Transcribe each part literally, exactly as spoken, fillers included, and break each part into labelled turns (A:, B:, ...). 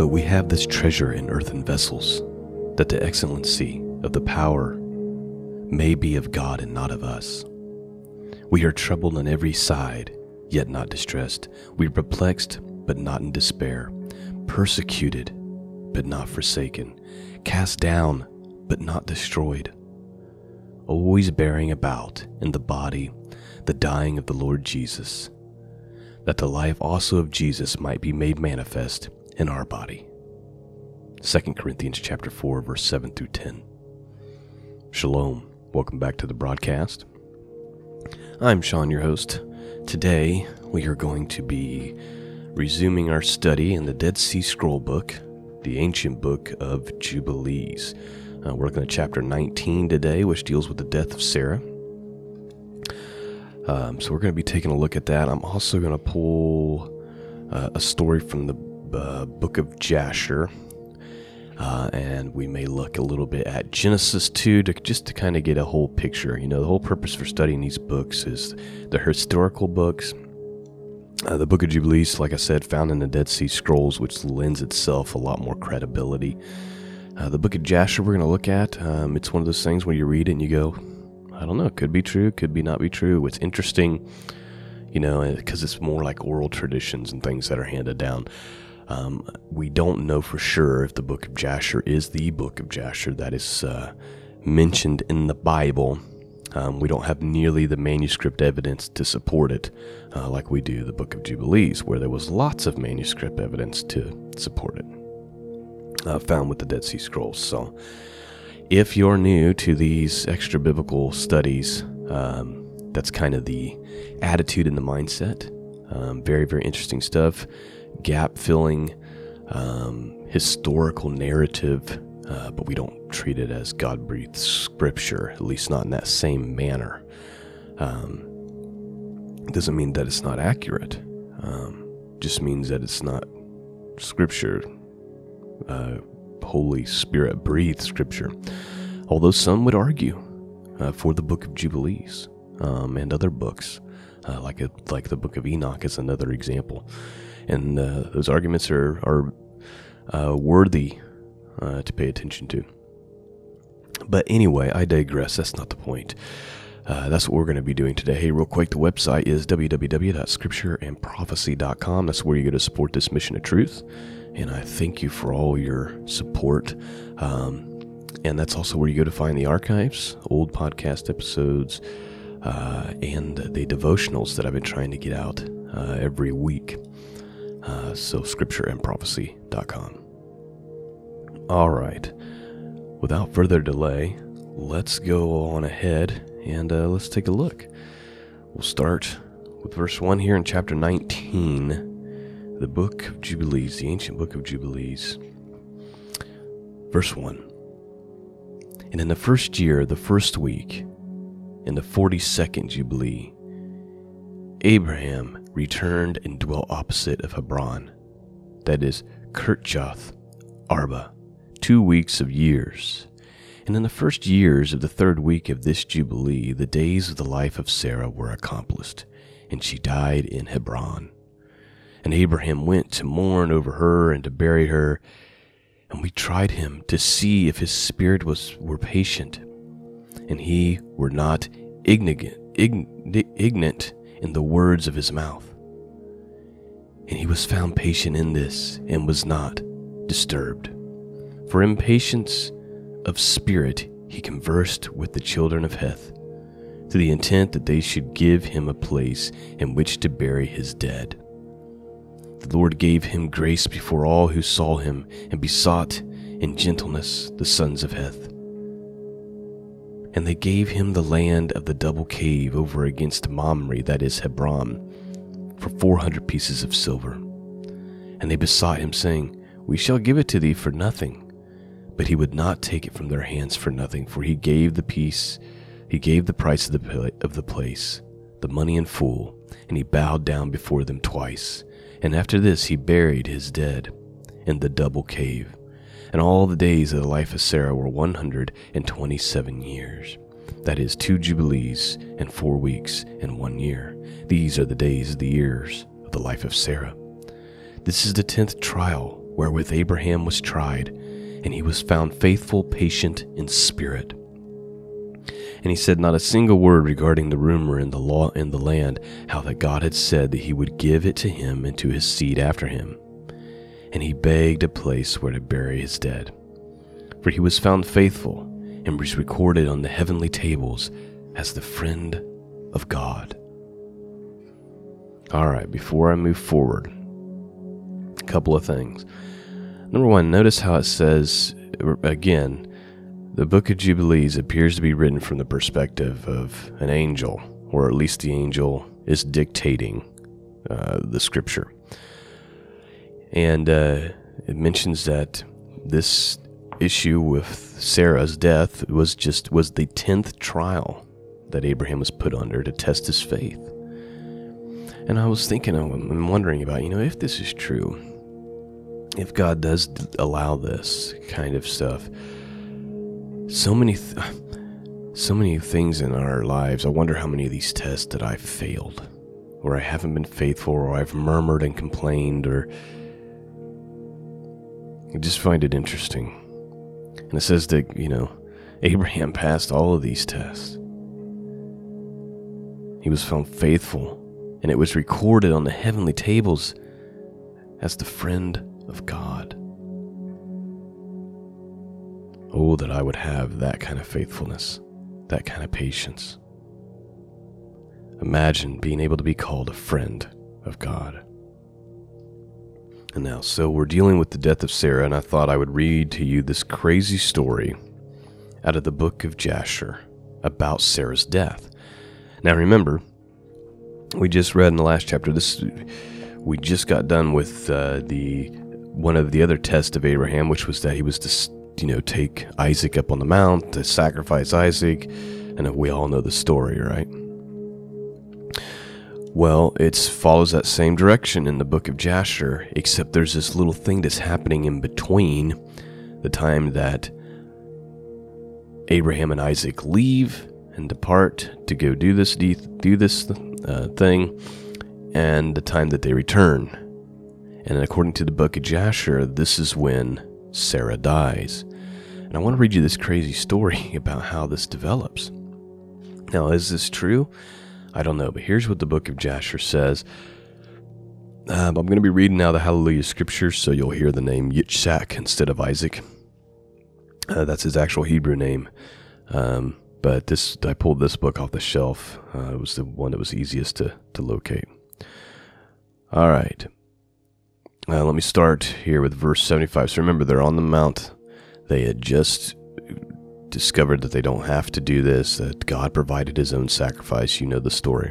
A: But we have this treasure in earthen vessels, that the excellency of the power may be of God and not of us. We are troubled on every side, yet not distressed. We are perplexed, but not in despair. Persecuted, but not forsaken. Cast down, but not destroyed. Always bearing about in the body the dying of the Lord Jesus, that the life also of Jesus might be made manifest in our body. Second Corinthians chapter four, verse seven through ten. Shalom. Welcome back to the broadcast. I'm Sean, your host. Today, we are going to be resuming our study in the Dead Sea Scroll book, the ancient book of Jubilees. Uh, we're looking at chapter nineteen today, which deals with the death of Sarah. Um, so we're going to be taking a look at that. I'm also going to pull uh, a story from the uh, book of Jasher. Uh, and we may look a little bit at Genesis two to just to kind of get a whole picture. You know, the whole purpose for studying these books is they're historical books. Uh, the book of Jubilees, like I said, found in the Dead Sea Scrolls, which lends itself a lot more credibility. Uh, the book of Jasher we're going to look at, um, it's one of those things where you read it and you go, I don't know, it could be true, could be not be true. It's interesting, you know, because it's more like oral traditions and things that are handed down. Um, we don't know for sure if the book of Jasher is the book of Jasher that is uh, mentioned in the Bible. Um, we don't have nearly the manuscript evidence to support it uh, like we do the book of Jubilees, where there was lots of manuscript evidence to support it, uh, found with the Dead Sea Scrolls. So if you're new to these extra biblical studies, um, that's kind of the attitude and the mindset. Um, very, very interesting stuff. Gap-filling, um, historical narrative, uh, but we don't treat it as God-breathed scripture, at least not in that same manner. Um, doesn't mean that it's not accurate. Um, just means that it's not scripture, uh, Holy Spirit-breathed scripture. Although some would argue uh, for the book of Jubilees um, and other books, uh, like a, like the book of Enoch is another example. And uh, those arguments are, are uh, worthy uh, to pay attention to. But anyway, I digress. That's not the point. Uh, that's what we're going to be doing today. Hey, real quick, the website is w w w dot scripture and prophecy dot com. That's where you go to support this mission of truth. And I thank you for all your support. Um, and that's also where you go to find the archives, old podcast episodes, uh, and the devotionals that I've been trying to get out uh, every week. Uh, so scripture and prophecy dot com. All right. Without further delay, let's go on ahead and uh, let's take a look. We'll start with verse one here in chapter nineteen, the book of Jubilees, the ancient book of Jubilees. Verse one. And in the first year, the first week, in the forty-second Jubilee, Abraham returned and dwelt opposite of Hebron, that is, Kirjath Arba, two weeks of years. And in the first years of the third week of this Jubilee, the days of the life of Sarah were accomplished, and she died in Hebron. And Abraham went to mourn over her and to bury her, and we tried him to see if his spirit was were patient, and he were not ignorant, ign, ignorant in the words of his mouth. And he was found patient in this, and was not disturbed. For in patience of spirit he conversed with the children of Heth, to the intent that they should give him a place in which to bury his dead. The Lord gave him grace before all who saw him, and besought in gentleness the sons of Heth. And they gave him the land of the double cave over against Mamre, that is Hebron, for four hundred pieces of silver. And they besought him, saying, We shall give it to thee for nothing. But he would not take it from their hands for nothing, for he gave the piece, he gave the price of the of the place, the money in full, and he bowed down before them twice. And after this he buried his dead in the double cave. And all the days of the life of Sarah were one hundred and twenty-seven years. That is, two jubilees and four weeks and one year. These are the days of the years of the life of Sarah. This is the tenth trial wherewith Abraham was tried, and he was found faithful, patient in spirit. And he said not a single word regarding the rumor in the law in the land, how that God had said that he would give it to him and to his seed after him. And he begged a place where to bury his dead. For he was found faithful, and was recorded on the heavenly tables as the friend of God. All right, before I move forward, a couple of things. Number one, notice how it says, again, the book of Jubilees appears to be written from the perspective of an angel, or at least the angel is dictating uh, the scripture. And uh, it mentions that this issue with Sarah's death was just was the tenth trial that Abraham was put under to test his faith. And I was thinking, I'm wondering about, you know, if this is true, if God does allow this kind of stuff, so many, th- so many things in our lives, I wonder how many of these tests that I've failed, or I haven't been faithful, or I've murmured and complained, or I just find it interesting. And it says that, you know, Abraham passed all of these tests. He was found faithful, and it was recorded on the heavenly tables as the friend of God. Oh, that I would have that kind of faithfulness, that kind of patience. Imagine being able to be called a friend of God. And now, so we're dealing with the death of Sarah, and I thought I would read to you this crazy story out of the book of Jasher about Sarah's death. Now remember, we just read in the last chapter, this we just got done with uh, the one of the other tests of Abraham, which was that he was to, you know, take Isaac up on the mount to sacrifice Isaac, and we all know the story, right? Well, it follows that same direction in the book of Jasher, except there's this little thing that's happening in between the time that Abraham and Isaac leave and depart to go do this do this uh, thing, and the time that they return. And according to the book of Jasher, this is when Sarah dies. And I want to read you this crazy story about how this develops. Now, is this true? I don't know, but here's what the book of Jasher says. Um, I'm going to be reading now the Hallelujah Scriptures, so you'll hear the name Yitzhak instead of Isaac. Uh, that's his actual Hebrew name. Um, but this I pulled this book off the shelf. Uh, it was the one that was easiest to, to locate. All right. Uh, let me start here with verse seventy-five. So remember, they're on the mount. They had just discovered that they don't have to do this, that God provided his own sacrifice. You know the story.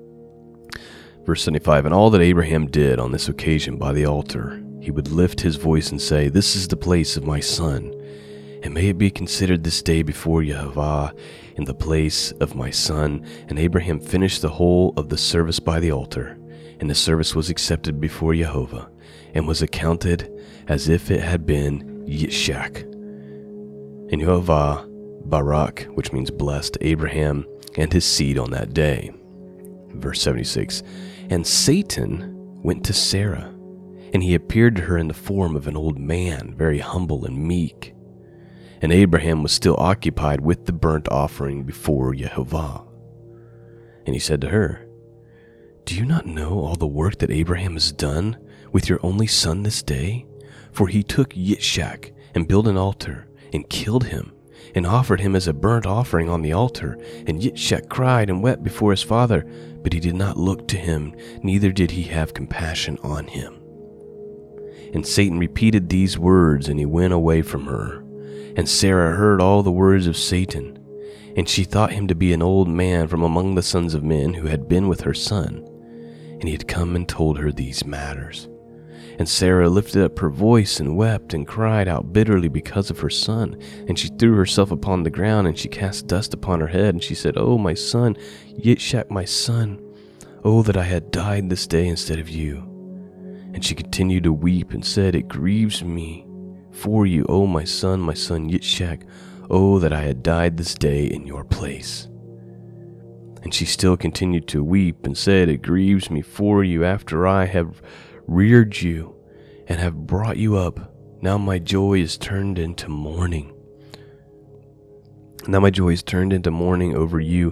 A: Verse seventy-five, and all that Abraham did on this occasion by the altar, he would lift his voice and say, this is the place of my son, and may it be considered this day before Yehovah in the place of my son. And Abraham finished the whole of the service by the altar, and the service was accepted before Yehovah, and was accounted as if it had been Yitzhak. And Yehovah Barak, which means blessed, Abraham and his seed on that day. Verse seventy-six, and Satan went to Sarah, and he appeared to her in the form of an old man, very humble and meek. And Abraham was still occupied with the burnt offering before Yehovah. And he said to her, do you not know all the work that Abraham has done with your only son this day? For he took Yitzhak and built an altar and killed him and offered him as a burnt offering on the altar. And Yitzhak cried and wept before his father, but he did not look to him, neither did he have compassion on him. And Satan repeated these words, and he went away from her. And Sarah heard all the words of Satan, and she thought him to be an old man from among the sons of men who had been with her son. And he had come and told her these matters. And Sarah lifted up her voice and wept and cried out bitterly because of her son. And she threw herself upon the ground, and she cast dust upon her head. And she said, oh, my son, Yitzhak, my son, oh, that I had died this day instead of you. And she continued to weep and said, it grieves me for you, O my son, my son Yitzhak, oh, that I had died this day in your place. And she still continued to weep and said, it grieves me for you after I have reared you and have brought you up. Now my joy is turned into mourning. Now my joy is turned into mourning over you.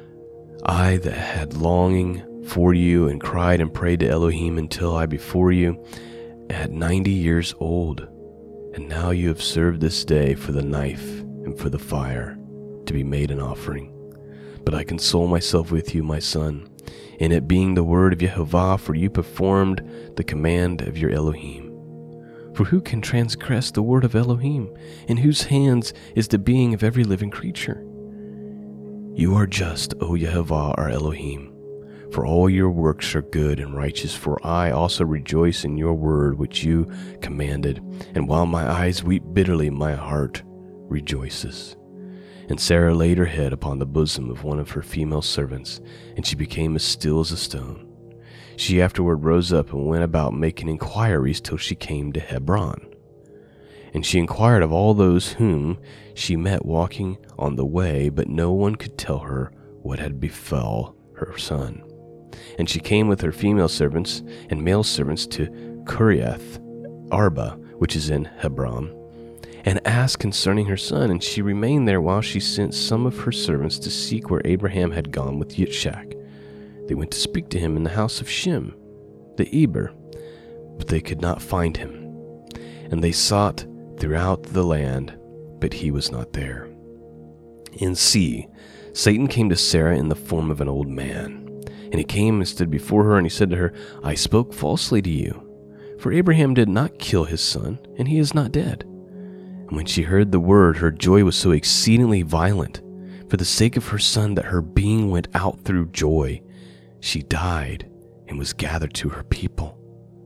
A: I that had longing for you and cried and prayed to Elohim until I before you at ninety years old. And now you have served this day for the knife and for the fire to be made an offering. But I console myself with you, my son, in it being the word of Yehovah, for you performed the command of your Elohim. For who can transgress the word of Elohim, in whose hands is the being of every living creature? You are just, O Yehovah, our Elohim, for all your works are good and righteous, for I also rejoice in your word which you commanded, and while my eyes weep bitterly, my heart rejoices. And Sarah laid her head upon the bosom of one of her female servants, and she became as still as a stone. She afterward rose up and went about making inquiries till she came to Hebron. And she inquired of all those whom she met walking on the way, but no one could tell her what had befell her son. And she came with her female servants and male servants to Kiriath Arba, which is in Hebron, and asked concerning her son. And she remained there while she sent some of her servants to seek where Abraham had gone with Yitzchak. They went to speak to him in the house of Shem, the Eber, but they could not find him. And they sought throughout the land, but he was not there. And see, Satan came to Sarah in the form of an old man. And he came and stood before her, and he said to her, I spoke falsely to you, for Abraham did not kill his son, and he is not dead. And when she heard the word, her joy was so exceedingly violent, for the sake of her son, that her being went out through joy. She died and was gathered to her people.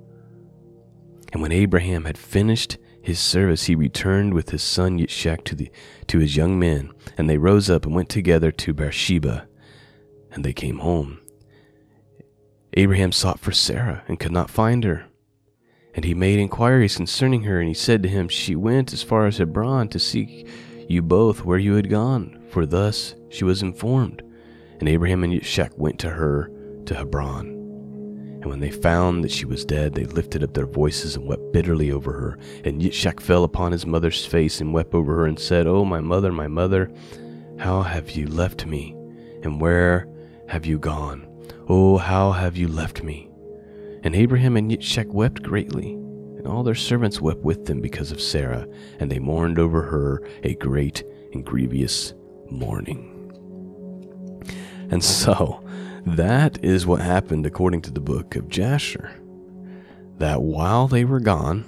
A: And when Abraham had finished his service, he returned with his son Yitzchak to, the, to his young men, and they rose up and went together to Beersheba, and they came home. Abraham sought for Sarah and could not find her. And he made inquiries concerning her, and he said to him, She went as far as Hebron to seek you both where you had gone, for thus she was informed. And Abraham and Yitzchak went to her to Hebron. And when they found that she was dead, they lifted up their voices and wept bitterly over her. And Yitzchak fell upon his mother's face and wept over her and said, O my mother, my mother, how have you left me? And where have you gone? Oh, how have you left me? And Abraham and Yitzchak wept greatly, and all their servants wept with them because of Sarah, and they mourned over her a great and grievous mourning. And so, that is what happened according to the book of Jasher. That while they were gone,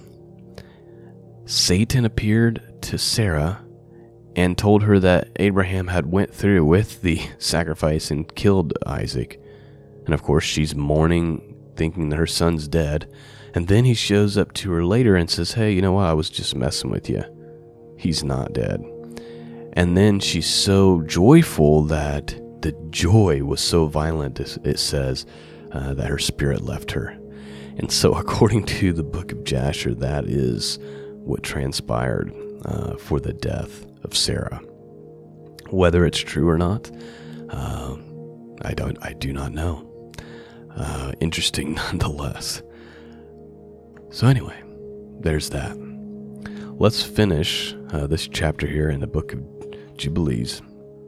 A: Satan appeared to Sarah and told her that Abraham had went through with the sacrifice and killed Isaac. And of course, she's mourning, thinking that her son's dead. And then he shows up to her later and says, hey, you know what? I was just messing with you. He's not dead. And then she's so joyful that the joy was so violent, it says, uh, that her spirit left her. And so according to the book of Jasher, that is what transpired uh, for the death of Sarah. Whether it's true or not, uh, I don't. I do not know. Uh, interesting nonetheless. So anyway, there's that. Let's finish uh, this chapter here in the book of Jubilees.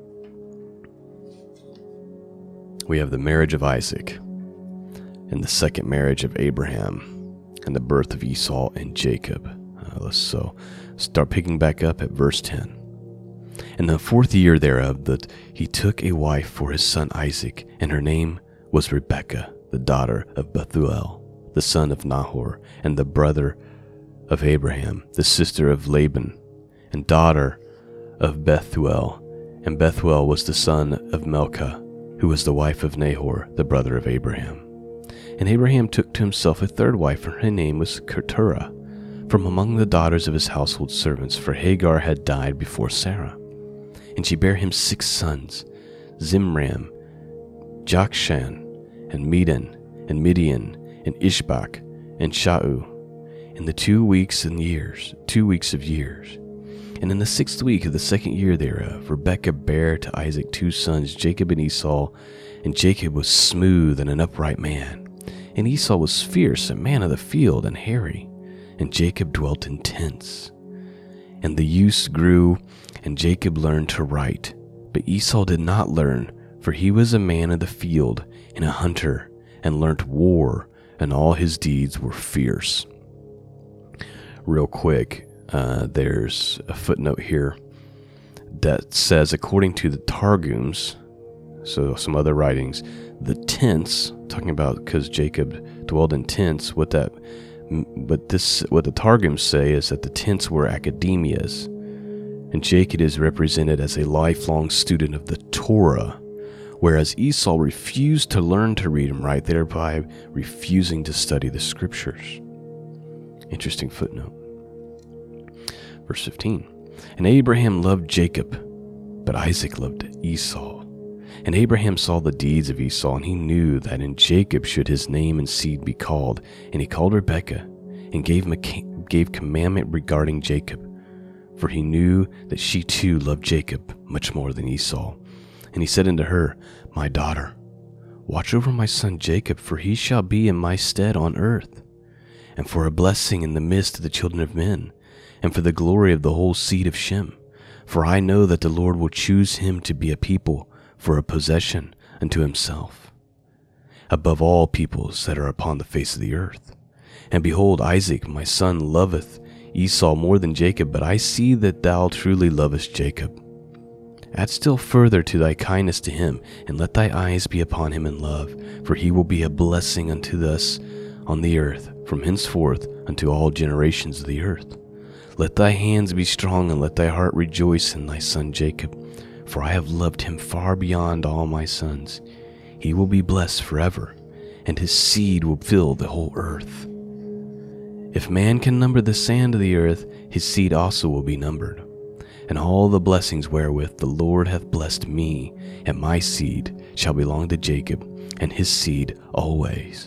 A: We have the marriage of Isaac, and the second marriage of Abraham, and the birth of Esau and Jacob. Uh, let's so start picking back up at verse ten. In the fourth year thereof, that he took a wife for his son Isaac, and her name was Rebekah, the daughter of Bethuel, the son of Nahor, and the brother of Abraham, the sister of Laban, and daughter of Bethuel. And Bethuel was the son of Milcah, who was the wife of Nahor, the brother of Abraham. And Abraham took to himself a third wife, and her name was Keturah, from among the daughters of his household servants, for Hagar had died before Sarah. And she bare him six sons, Zimram, Jokshan, and Medan, and Midian, and Ishbak, and Shau, in the two weeks and years, two weeks of years. And in the sixth week of the second year thereof, Rebekah bare to Isaac two sons, Jacob and Esau. And Jacob was smooth and an upright man, and Esau was fierce, a man of the field, and hairy. and Jacob dwelt in tents. And the youths grew, and Jacob learned to write. But Esau did not learn, for he was a man of the field and a hunter, and learnt war, and all his deeds were fierce. Real quick, uh, there's a footnote here that says, according to the Targums, so some other writings, the tents, talking about because Jacob dwelled in tents, what that, what this, what the Targums say is that the tents were academias, and Jacob is represented as a lifelong student of the Torah, whereas Esau refused to learn to read and write, thereby refusing to study the scriptures. Interesting footnote. Verse fifteen. And Abraham loved Jacob, but Isaac loved Esau. And Abraham saw the deeds of Esau, and he knew that in Jacob should his name and seed be called. And he called Rebekah, and gave him a, gave commandment regarding Jacob, for he knew that she too loved Jacob much more than Esau. And he said unto her, My daughter, watch over my son Jacob, for he shall be in my stead on earth, and for a blessing in the midst of the children of men, and for the glory of the whole seed of Shem. For I know that the Lord will choose him to be a people for a possession unto himself, above all peoples that are upon the face of the earth. And behold, Isaac my son loveth Esau more than Jacob, but I see that thou truly lovest Jacob. Add still further to thy kindness to him, and let thy eyes be upon him in love, for he will be a blessing unto us on the earth, from henceforth unto all generations of the earth. Let thy hands be strong, and let thy heart rejoice in thy son Jacob, for I have loved him far beyond all my sons. He will be blessed forever, and his seed will fill the whole earth. If man can number the sand of the earth, his seed also will be numbered. And all the blessings wherewith the Lord hath blessed me, and my seed shall belong to Jacob, and his seed always.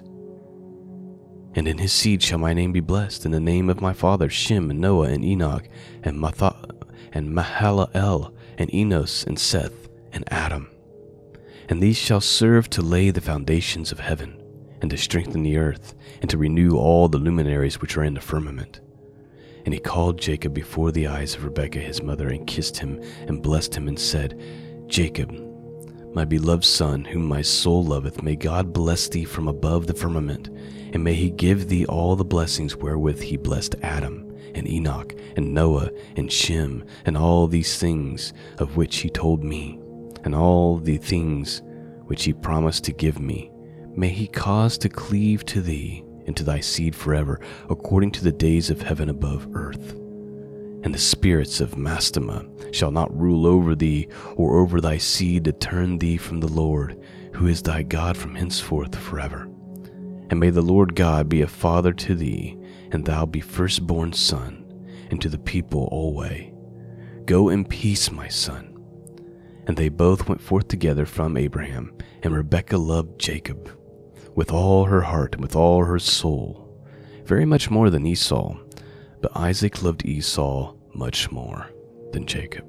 A: And in his seed shall my name be blessed, in the name of my fathers Shem, and Noah, and Enoch, and Matha, and Mahalalel, and Enos, and Seth, and Adam. And these shall serve to lay the foundations of heaven, and to strengthen the earth, and to renew all the luminaries which are in the firmament. And he called Jacob before the eyes of Rebekah his mother, and kissed him, and blessed him, and said, Jacob, my beloved son, whom my soul loveth, may God bless thee from above the firmament, and may he give thee all the blessings wherewith he blessed Adam, and Enoch, and Noah, and Shem, and all these things of which he told me, and all the things which he promised to give me. May he cause to cleave to thee, and to thy seed forever, according to the days of heaven above earth. And the spirits of Mastema shall not rule over thee, or over thy seed to turn thee from the Lord, who is thy God from henceforth forever. And may the Lord God be a father to thee, and thou be firstborn son, and to the people alway. Go in peace, my son. And they both went forth together from Abraham, and Rebekah loved Jacob with all her heart and with all her soul, very much more than Esau, but Isaac loved Esau much more than Jacob.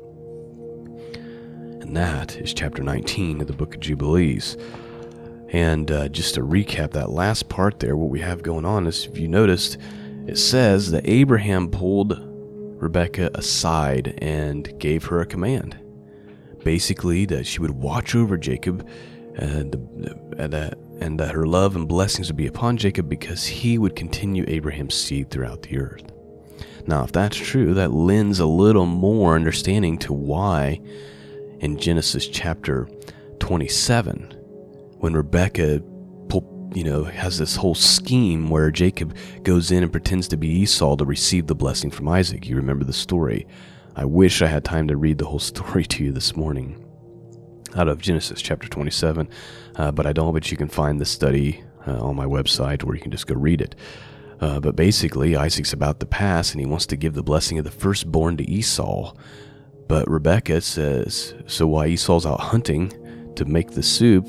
A: And that is chapter nineteen of the book of Jubilees. And uh, just to recap that last part there, what we have going on is, if you noticed, it says that Abraham pulled Rebekah aside and gave her a command. Basically, that she would watch over Jacob, and, and, uh, and that her love and blessings would be upon Jacob, because he would continue Abraham's seed throughout the earth. Now, if that's true, that lends a little more understanding to why in Genesis chapter twenty-seven, when Rebekah, you know, has this whole scheme where Jacob goes in and pretends to be Esau to receive the blessing from Isaac. You remember the story. I wish I had time to read the whole story to you this morning out of Genesis chapter twenty-seven, uh, but I don't, but you can find the study uh, on my website, where you can just go read it. Uh, but basically, Isaac's about to pass, and he wants to give the blessing of the firstborn to Esau. But Rebekah says, so while Esau's out hunting to make the soup,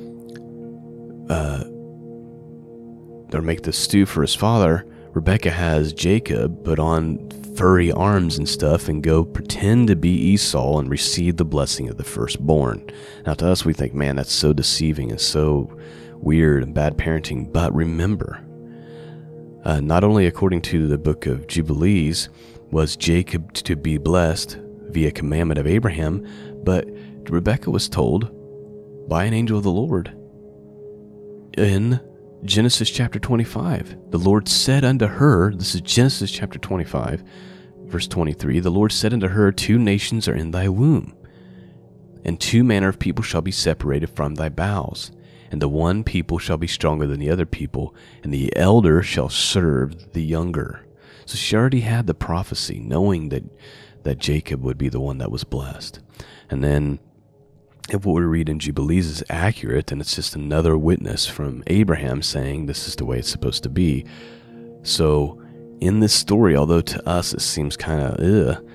A: uh, or make the stew for his father, Rebekah has Jacob put on furry arms and stuff and go pretend to be Esau and receive the blessing of the firstborn. Now, to us, we think, man, that's so deceiving and so weird and bad parenting. But remember, uh, not only according to the book of Jubilees was Jacob to be blessed via commandment of Abraham, but Rebekah was told by an angel of the Lord in Genesis chapter twenty-five. The Lord said unto her, this is Genesis chapter twenty-five, verse twenty-three, the Lord said unto her, two nations are in thy womb, and two manner of people shall be separated from thy bowels. And the one people shall be stronger than the other people, and the elder shall serve the younger. So she already had the prophecy, knowing that, that Jacob would be the one that was blessed. And then, if what we read in Jubilees is accurate, then it's just another witness from Abraham saying this is the way it's supposed to be. So, in this story, although to us it seems kind of, ugh,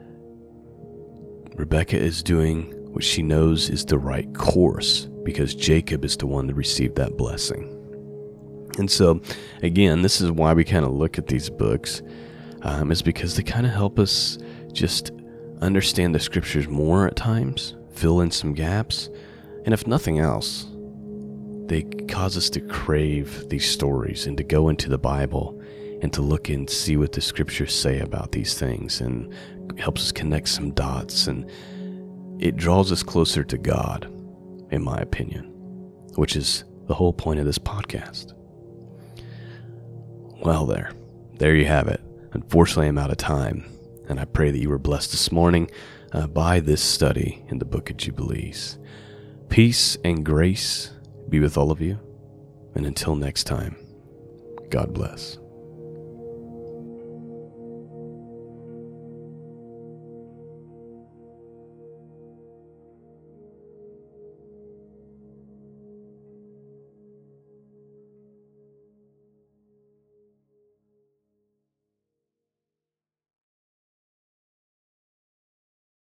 A: Rebekah is doing what she knows is the right course, because Jacob is the one that received that blessing. And so, again, this is why we kind of look at these books, um, is because they kind of help us just understand the scriptures more at times, fill in some gaps, and if nothing else, they cause us to crave these stories and to go into the Bible and to look and see what the scriptures say about these things, and helps us connect some dots, and it draws us closer to God, in my opinion, which is the whole point of this podcast. Well, there. There you have it. Unfortunately, I'm out of time, and I pray that you were blessed this morning uh, by this study in the book of Jubilees. Peace and grace be with all of you, and until next time, God bless.